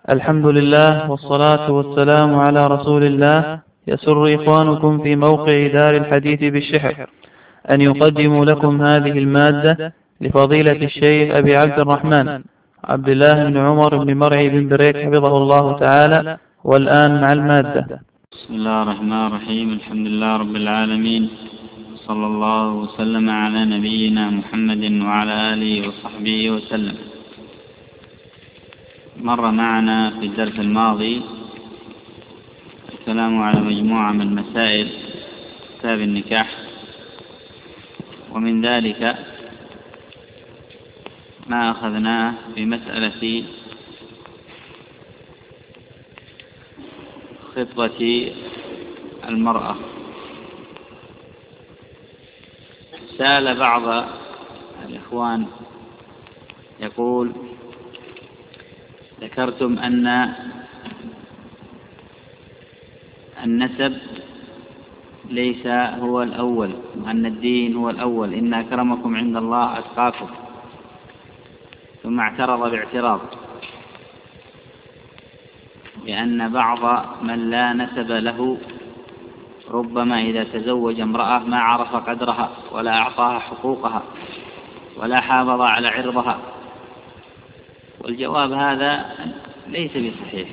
الحمد لله والصلاة والسلام على رسول الله. يسر إخوانكم في موقع دار الحديث بالشحر أن يقدموا لكم هذه المادة لفضيلة الشيخ أبي عبد الرحمن عبد الله بن عمر بن مرعي بن بريك حفظه الله تعالى. والآن مع المادة. بسم الله الرحمن الرحيم. الحمد لله رب العالمين، صلى الله وسلم على نبينا محمد وعلى آله وصحبه وسلم. مر معنا في الدرس الماضي الكلام على مجموعة من مسائل كتاب النكاح، ومن ذلك ما أخذناه في مسألة خطبة المرأة. سأل بعض الإخوان يقول: ذكرتم أن النسب ليس هو الأول وأن الدين هو الأول، إن أكرمكم عند الله أتقاكم. ثم اعترض باعتراض لأن بعض من لا نسب له ربما إذا تزوج امرأة ما عرف قدرها ولا أعطاها حقوقها ولا حافظ على عرضها. والجواب هذا ليس بصحيح.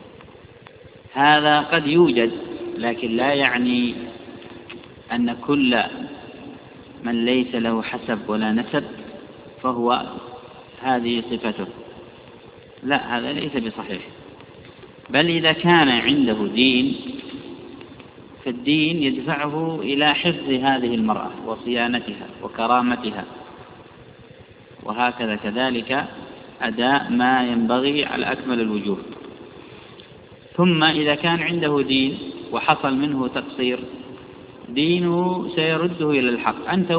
هذا قد يوجد، لكن لا يعني أن كل من ليس له حسب ولا نسب فهو هذه صفته. لا، هذا ليس بصحيح. بل إذا كان عنده دين فالدين يدفعه إلى حفظ هذه المرأة وصيانتها وكرامتها، وهكذا كذلك أداء ما ينبغي على أكمل الوجوه. ثم إذا كان عنده دين وحصل منه تقصير، دينه سيرده إلى الحق. أنت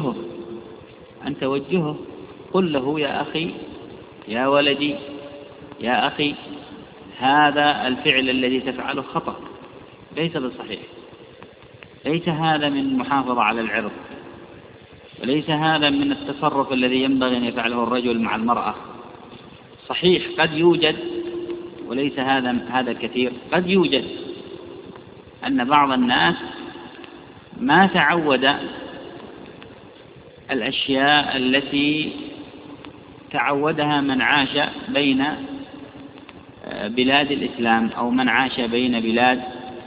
وجهه، قل له: يا أخي، يا ولدي، يا أخي، هذا الفعل الذي تفعله خطأ، ليس بالصحيح، ليس هذا من محافظة على العرض، وليس هذا من التصرف الذي ينبغي أن يفعله الرجل مع المرأة. صحيح قد يوجد، وليس هذا كثير، قد يوجد أن بعض الناس ما تعود الأشياء التي تعودها من عاش بين بلاد الإسلام، أو من عاش بين بلاد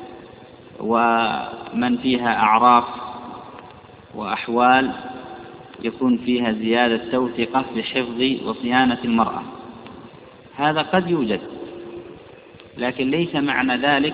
ومن فيها أعراف وأحوال يكون فيها زيادة توثيقة لحفظ وصيانة المرأة. هذا قد يوجد، لكن ليس معنى ذلك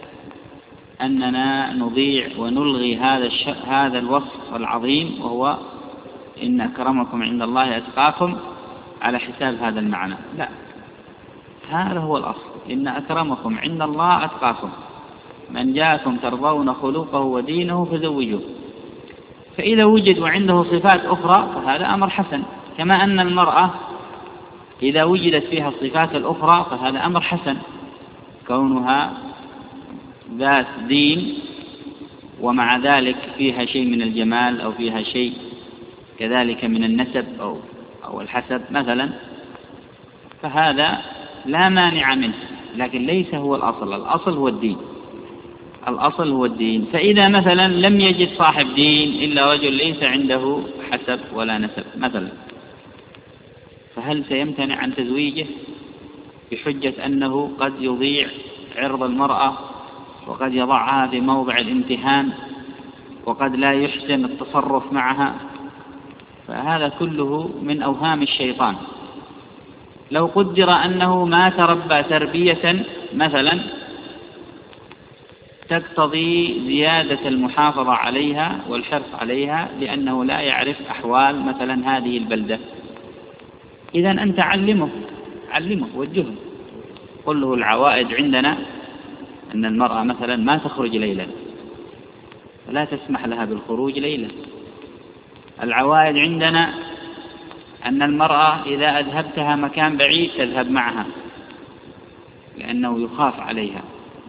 أننا نضيع ونلغي هذا الوصف العظيم، وهو إن أكرمكم عند الله أتقاكم، على حساب هذا المعنى. لا، هذا هو الأصل، إن أكرمكم عند الله أتقاكم، من جاءكم ترضون خلقه ودينه فزوجوه. فإذا وجد وعنده صفات أخرى فهذا أمر حسن، كما أن المرأة إذا وجدت فيها الصفات الأخرى فهذا أمر حسن، كونها ذات دين ومع ذلك فيها شيء من الجمال أو فيها شيء كذلك من النسب أو الحسب مثلا، فهذا لا مانع منه، لكن ليس هو الأصل. الأصل هو الدين. فإذا مثلا لم يجد صاحب دين إلا رجل ليس عنده حسب ولا نسب مثلا، فهل سيمتنع عن تزويجه بحجة أنه قد يضيع عرض المرأة، وقد يضعها في موضع الامتهان، وقد لا يحسن التصرف معها؟ فهذا كله من أوهام الشيطان. لو قدر أنه ما تربى تربية مثلا تقتضي زيادة المحافظة عليها والحرص عليها، لأنه لا يعرف أحوال مثلا هذه البلدة، إذن أنت علمه وجهه، قل له: العوائد عندنا أن المرأة مثلا ما تخرج ليلا، فلا تسمح لها بالخروج ليلا. العوائد عندنا أن المرأة إذا أذهبتها مكان بعيد تذهب معها، لأنه يخاف عليها.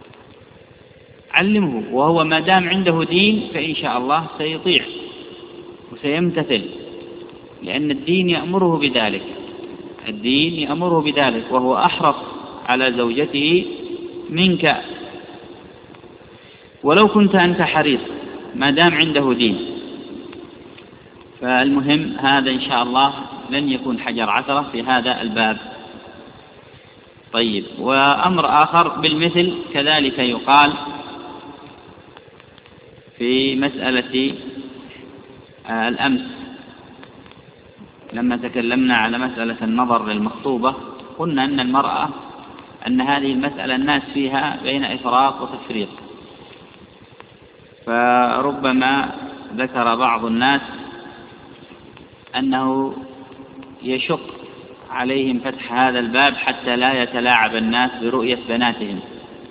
علمه، وهو ما دام عنده دين فإن شاء الله سيطيع وسيمتثل، لأن الدين يأمره بذلك، وهو أحرص على زوجته منك، ولو كنت أنت حريص ما دام عنده دين. فالمهم هذا إن شاء الله لن يكون حجر عثرة في هذا الباب. طيب، وأمر آخر بالمثل كذلك يقال في مسألة الأمس لما تكلمنا على مسألة النظر للمخطوبة، قلنا أن المرأة أن هذه المسألة الناس فيها بين إفراط وتفريط، فربما ذكر بعض الناس أنه يشق عليهم فتح هذا الباب حتى لا يتلاعب الناس برؤية بناتهم.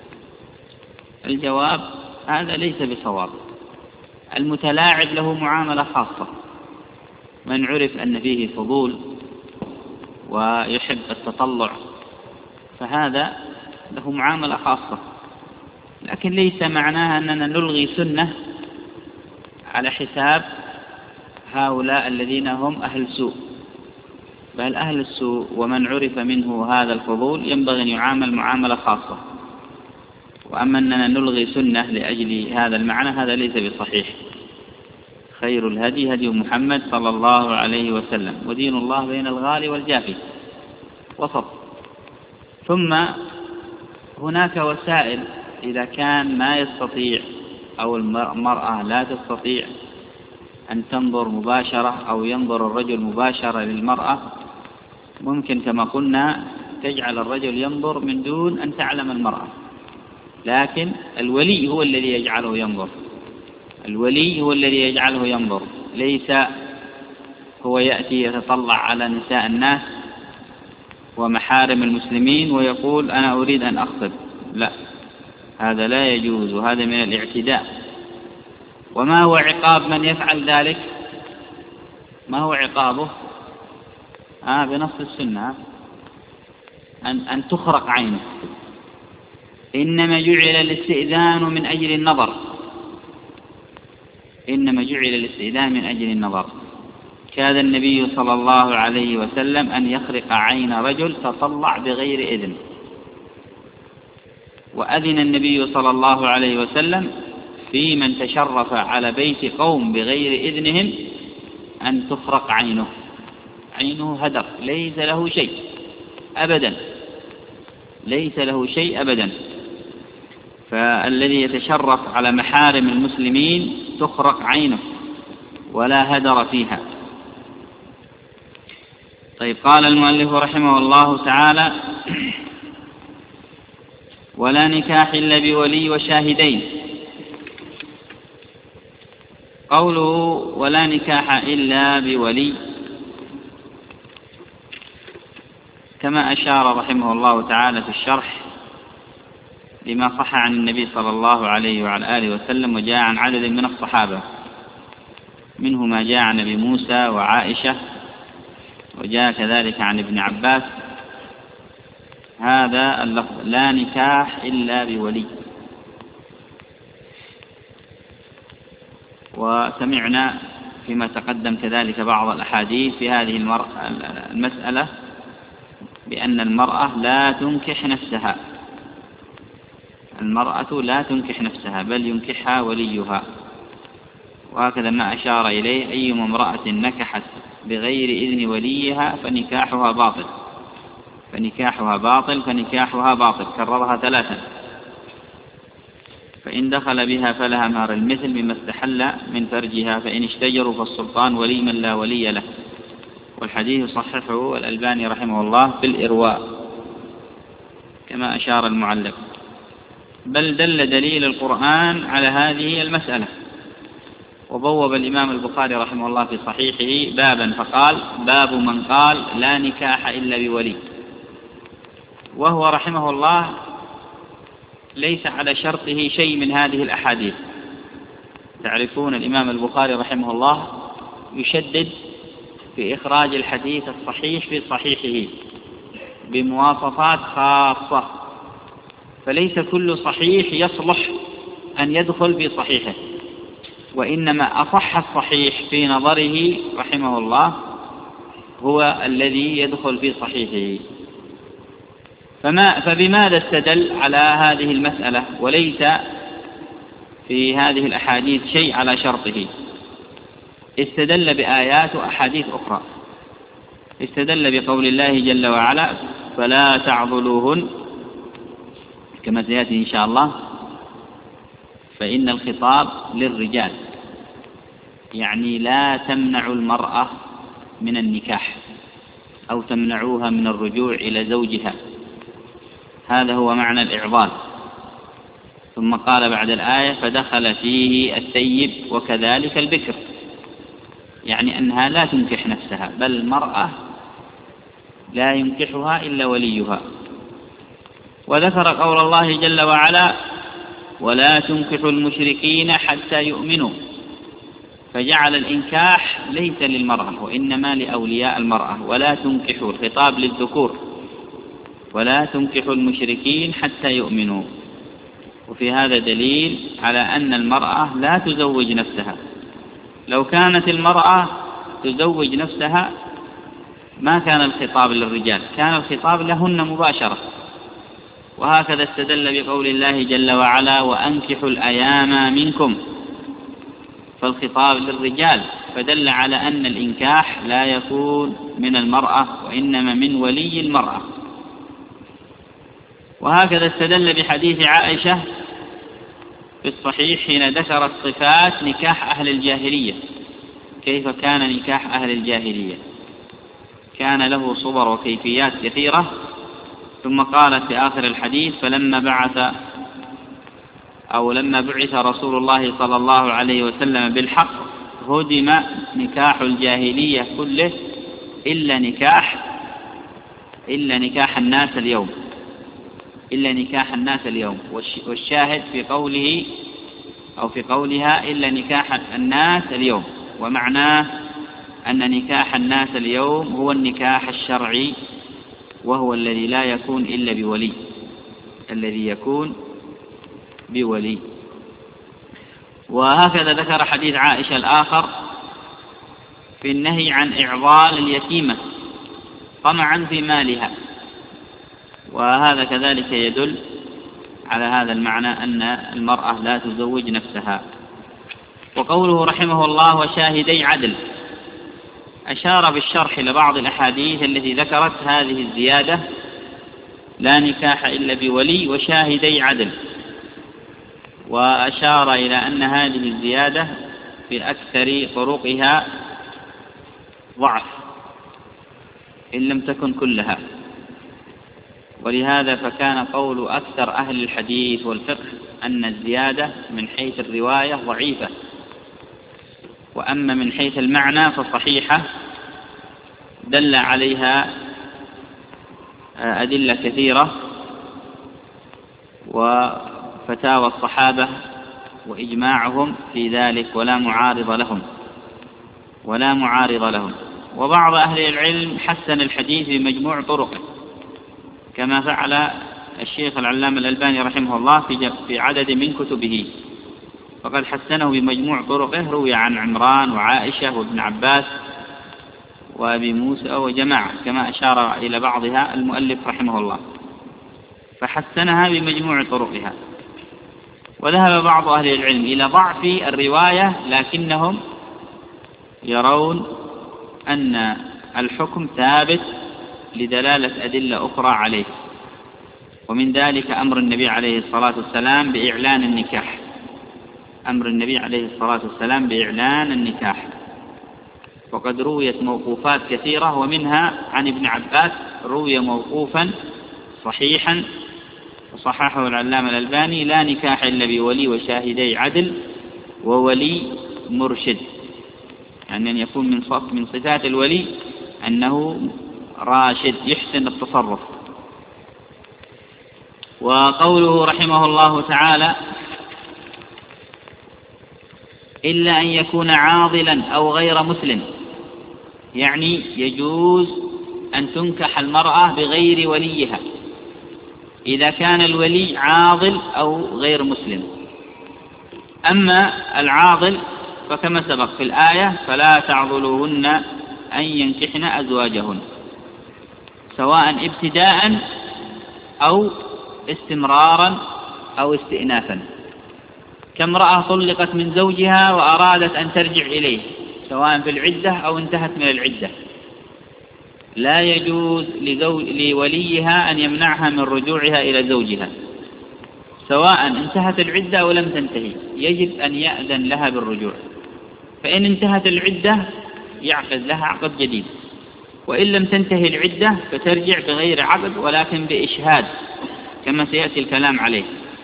الجواب هذا ليس بصواب. المتلاعب له معاملة خاصة، من عرف أن فيه فضول ويحب التطلع فهذا له معاملة خاصة، لكن ليس معناها أننا نلغي سنة على حساب هؤلاء الذين هم أهل سوء، بل أهل السوء ومن عرف منه هذا الفضول ينبغي أن يعامل معاملة خاصة. وأما أننا نلغي سنة لأجل هذا المعنى هذا ليس بصحيح. خير الهدي هدي محمد صلى الله عليه وسلم، ودين الله بين الغالي والجافي وسط. ثم هناك وسائل إذا كان ما يستطيع أو المرأة لا تستطيع أن تنظر مباشرة أو ينظر الرجل مباشرة للمرأة، ممكن كما قلنا تجعل الرجل ينظر من دون أن تعلم المرأة، لكن الولي هو الذي يجعله ينظر، الولي هو الذي يجعله ينظر، ليس هو يأتي يتطلع على نساء الناس ومحارم المسلمين ويقول أنا أريد أن أخطب. لا، هذا لا يجوز، وهذا من الاعتداء. وما هو عقاب من يفعل ذلك؟ ما هو عقابه؟ بنص السنة أن تخرق عينه. إنما جعل الاستئذان من أجل النظر، إنما جعل الاستئذان من أجل النظر. كاد النبي صلى الله عليه وسلم أن يخرق عين رجل تطلع بغير إذن، وأذن النبي صلى الله عليه وسلم في من تشرف على بيت قوم بغير إذنهم أن تخرق عينه، عينه هدر ليس له شيء أبدا، ليس له شيء أبدا. فالذي يتشرف على محارم المسلمين تخرق عينه ولا هدر فيها. طيب، قال المؤلف رحمه الله تعالى: ولا نكاح إلا بولي وشاهدين. قوله ولا نكاح إلا بولي كما أشار رحمه الله تعالى في الشرح لما صح عن النبي صلى الله عليه وعلى آله وسلم وجاء عن عدد من الصحابة، منه ما جاء عن أبي موسى وعائشة، وجاء كذلك عن ابن عباس هذا اللفظ: لا نكاح إلا بولي. وسمعنا فيما تقدم كذلك بعض الأحاديث في هذه المسألة بأن المرأة لا تنكح نفسها، المرأة لا تنكح نفسها بل ينكحها وليها. وهكذا ما أشار إليه: أيما امرأة نكحت بغير إذن وليها فنكاحها باطل، فنكاحها باطل، فنكاحها باطل، كررها 3. فإن دخل بها فلها مهر المثل بما استحل من فرجها، فإن اشتجروا فالسلطان ولي من لا ولي له. والحديث صححه الألباني رحمه الله في الإرواء كما أشار المعلق، بل دل دليل القرآن على هذه المسألة. وبوب الإمام البخاري رحمه الله في صحيحه بابا فقال: باب من قال لا نكاح إلا بولي. وهو رحمه الله ليس على شرطه شيء من هذه الأحاديث. تعرفون الإمام البخاري رحمه الله يشدد في إخراج الحديث الصحيح في صحيحه بمواصفات خاصة، فليس كل صحيح يصلح أن يدخل في صحيحه، وإنما أصح الصحيح في نظره رحمه الله هو الذي يدخل في صحيحه. فبماذا استدل على هذه المسألة وليس في هذه الأحاديث شيء على شرطه؟ استدل بآيات وأحاديث أخرى. استدل بقول الله جل وعلا: فلا تعضلوهن، كما سيأتي إن شاء الله، فإن الخطاب للرجال، يعني لا تمنعوا المرأة من النكاح أو تمنعوها من الرجوع إلى زوجها، هذا هو معنى الإعضال. ثم قال بعد الآية: فدخل فيه الثيب وكذلك البكر، يعني أنها لا تنكح نفسها، بل المرأة لا ينكحها إلا وليها. وذكر قول الله جل وعلا: ولا تنكحوا المشركين حتى يؤمنوا، فجعل الإنكاح ليس للمرأة وإنما لأولياء المرأة. ولا تنكحوا، الخطاب للذكور، ولا تنكحوا المشركين حتى يؤمنوا. وفي هذا دليل على أن المرأة لا تزوج نفسها. لو كانت المرأة تزوج نفسها ما كان الخطاب للرجال، كان الخطاب لهن مباشرة. وهكذا استدل بقول الله جل وعلا: وأنكحوا الأيام منكم، فالخطاب للرجال، فدل على أن الإنكاح لا يكون من المرأة وإنما من ولي المرأة. وهكذا استدل بحديث عائشة في الصحيح حين ذكرت صفات نكاح أهل الجاهلية، كيف كان نكاح أهل الجاهلية، كان له صور وكيفيات كثيرة. ثم قالت في آخر الحديث: لما بعث رسول الله صلى الله عليه وسلم بالحق هدم نكاح الجاهلية كله إلا نكاح الناس اليوم، إلا نكاح الناس اليوم. والشاهد في قوله أو في قولها: إلا نكاح الناس اليوم، ومعناه أن نكاح الناس اليوم هو النكاح الشرعي، وهو الذي لا يكون إلا بولي، الذي يكون بولي. وهكذا ذكر حديث عائشة الآخر في النهي عن إعضال اليتيمة طمعا في مالها، وهذا كذلك يدل على هذا المعنى أن المرأة لا تزوج نفسها. وقوله رحمه الله: وشاهدي عدل، أشار بالشرح إلى بعض الأحاديث التي ذكرت هذه الزيادة: لا نكاح إلا بولي وشاهدي عدل، وأشار إلى أن هذه الزيادة في أكثر طرقها ضعف إن لم تكن كلها، ولهذا فكان قول أكثر أهل الحديث والفقه أن الزيادة من حيث الرواية ضعيفة، وأما من حيث المعنى فصحيحة، دل عليها أدلة كثيرة وفتاوى الصحابة وإجماعهم في ذلك، ولا معارض لهم. وبعض أهل العلم حسن الحديث بمجموع طرقه، كما فعل الشيخ العلامة الألباني رحمه الله في عدد من كتبه، فقد حسنه بمجموع طرقه، روي عن عمران وعائشة وابن عباس وأبي موسى وجماعة، كما أشار إلى بعضها المؤلف رحمه الله، فحسنها بمجموع طرقها. وذهب بعض أهل العلم إلى ضعف الرواية، لكنهم يرون أن الحكم ثابت لدلالة أدلة أخرى عليه، ومن ذلك أمر النبي عليه الصلاة والسلام بإعلان النكاح، وقد رويت موقوفات كثيرة، ومنها عن ابن عباس روي موقوفا صحيحا وصححه العلامة الألباني: لا نكاح إلا بولي وشاهدي عدل وولي مرشد، يعني أن يكون من صفات الولي أنه راشد يحسن التصرف. وقوله رحمه الله تعالى: إلا أن يكون عاضلا أو غير مسلم، يعني يجوز أن تنكح المرأة بغير وليها إذا كان الولي عاضل أو غير مسلم. أما العاضل فكما سبق في الآية: فلا تعضلوهن أن ينكحن أزواجهن، سواء ابتداء أو استمرارا أو استئنافا، كامرأة طلقت من زوجها وأرادت أن ترجع إليه سواء في العدة أو انتهت من العدة، لا يجوز لوليها أن يمنعها من رجوعها إلى زوجها سواء انتهت العدة أو لم تنتهي، يجب أن يأذن لها بالرجوع. فإن انتهت العدة يعقد لها عقد جديد، وإن لم تنتهي العدة فترجع بغير عقد ولكن بإشهاد كما سيأتي الكلام عليه.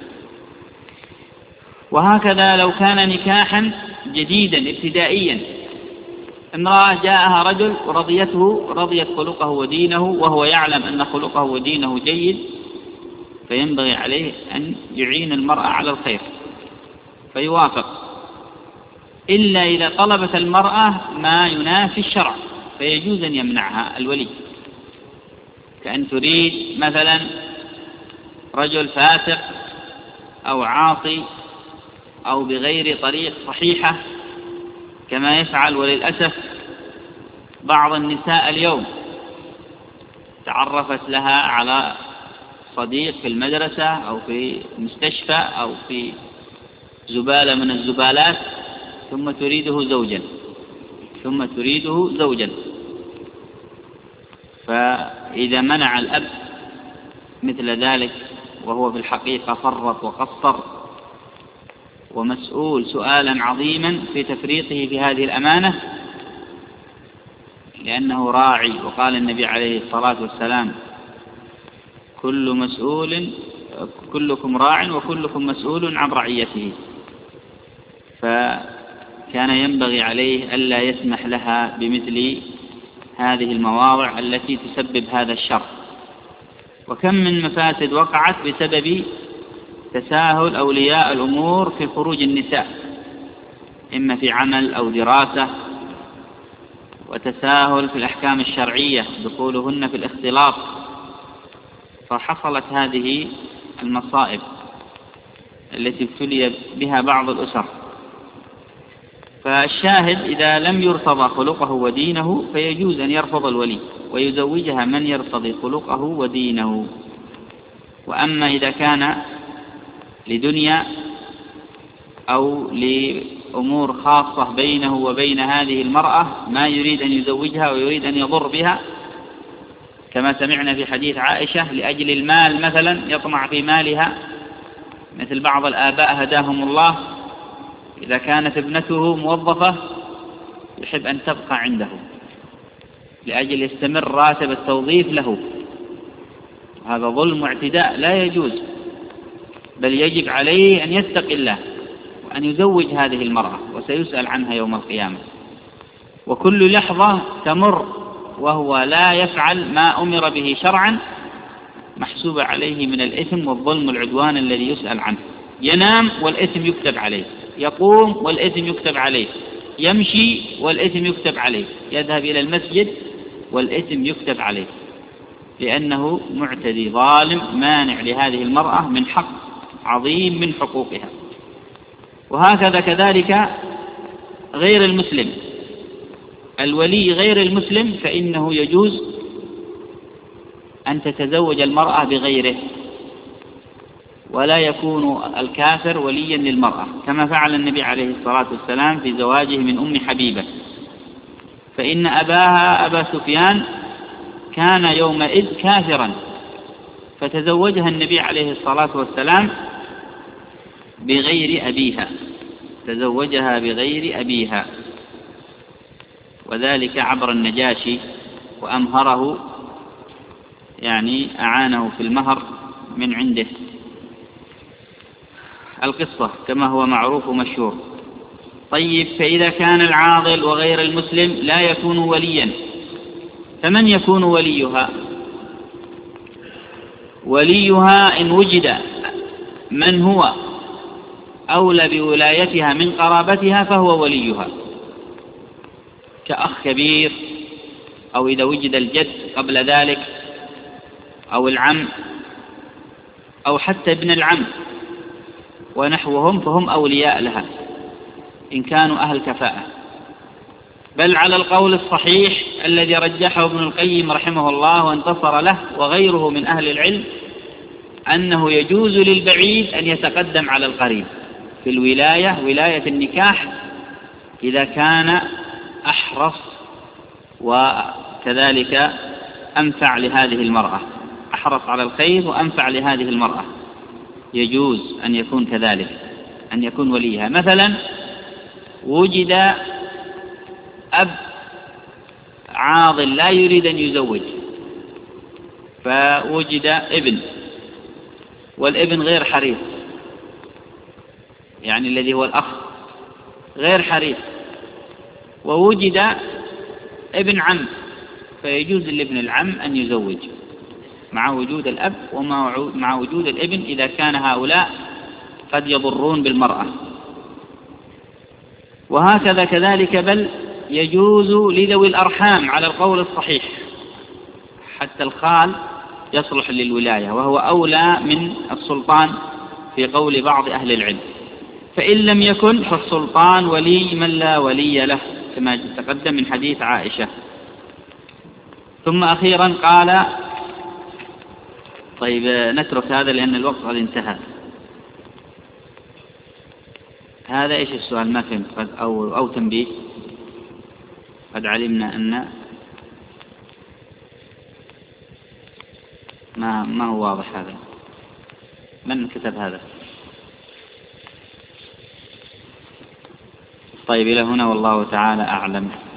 وهكذا لو كان نكاحا جديدا ابتدائيا، امرأة جاءها رجل رضيت خلقه ودينه وهو يعلم أن خلقه ودينه جيد، فينبغي عليه أن يعين المرأة على الخير فيوافق، إلا إذا طلبت المرأة ما ينافي الشرع فيجوز أن يمنعها الولي، كأن تريد مثلا رجل فاسق أو عاصي أو بغير طريق صحيحة كما يفعل وللأسف بعض النساء اليوم، تعرفت لها على صديق في المدرسة أو في مستشفى أو في زبالة من الزبالات ثم تريده زوجا. فإذا منع الأب مثل ذلك وهو في الحقيقة فرط وقصر ومسؤول سؤالا عظيما في تفريطه في هذه الأمانة، لأنه راعي، وقال النبي عليه الصلاة والسلام: كلكم راع وكلكم مسؤول عن رعيته. فكان ينبغي عليه ألا يسمح لها بمثل هذه المواضع التي تسبب هذا الشر. وكم من مفاسد وقعت بسبب تساهل أولياء الأمور في خروج النساء، إما في عمل أو دراسة، وتساهل في الأحكام الشرعية دخولهن في الاختلاط، فحصلت هذه المصائب التي ابتلي بها بعض الأسر. فالشاهد إذا لم يرتضى خلقه ودينه فيجوز أن يرفض الولي ويزوجها من يرتضي خلقه ودينه. وأما إذا كان لدنيا أو لأمور خاصة بينه وبين هذه المرأة ما يريد أن يزوجها ويريد أن يضر بها، كما سمعنا في حديث عائشة لأجل المال مثلا يطمع في مالها، مثل بعض الآباء هداهم الله إذا كانت ابنته موظفة يحب أن تبقى عنده لأجل يستمر راتب التوظيف له، هذا ظلم واعتداء لا يجوز، بل يجب عليه أن يتقي الله وأن يزوج هذه المرأة وسيسأل عنها يوم القيامة. وكل لحظة تمر وهو لا يفعل ما أمر به شرعا محسوب عليه من الإثم والظلم والعدوان الذي يسأل عنه. ينام والإثم يكتب عليه، يقوم والإثم يكتب عليه، يمشي والإثم يكتب عليه، يذهب إلى المسجد والإثم يكتب عليه، لأنه معتدي ظالم مانع لهذه المرأة من حق عظيم من حقوقها. وهكذا كذلك غير المسلم، الولي غير المسلم فإنه يجوز أن تتزوج المرأة بغيره، ولا يكون الكافر وليا للمرأة كما فعل النبي عليه الصلاة والسلام في زواجه من أم حبيبة، فإن أباها أبا سفيان كان يومئذ كافرا، فتزوجها النبي عليه الصلاة والسلام بغير أبيها، تزوجها بغير أبيها، وذلك عبر النجاشي، وأمهره يعني أعانه في المهر من عنده. القصة كما هو معروف ومشهور. طيب، فإذا كان العاضل وغير المسلم لا يكون وليا، فمن يكون وليها؟ وليها إن وجد من هو أولى بولايتها من قرابتها فهو وليها، كأخ كبير، أو إذا وجد الجد قبل ذلك، أو العم، أو حتى ابن العم ونحوهم، فهم أولياء لها إن كانوا أهل كفاءة. بل على القول الصحيح الذي رجحه ابن القيم رحمه الله وانتصر له وغيره من أهل العلم، أنه يجوز للبعيد أن يتقدم على القريب في الولاية، ولاية النكاح، إذا كان أحرص وكذلك أنفع لهذه المرأة، أحرص على الخير وأنفع لهذه المرأة، يجوز أن يكون كذلك، أن يكون وليها. مثلا وجد أب عاضل لا يريد أن يزوج، فوجد ابن، والابن غير حريص، يعني الذي هو الأخ غير حريص، ووجد ابن عم، فيجوز لابن العم أن يزوج مع وجود الأب ومع وجود الابن، إذا كان هؤلاء قد يضرون بالمرأة. وهكذا كذلك، بل يجوز لذوي الأرحام على القول الصحيح، حتى الخال يصلح للولاية، وهو أولى من السلطان في قول بعض أهل العلم. فإن لم يكن فالسلطان ولي من لا ولي له، كما تقدم من حديث عائشة. ثم أخيرا قال، طيب نترك هذا لأن الوقت قد انتهى. هذا إيش السؤال؟ ما فهمت، أو تنبيه. قد علمنا أن ما هو واضح. هذا من كتب هذا؟ طيب إلى هنا والله تعالى أعلم.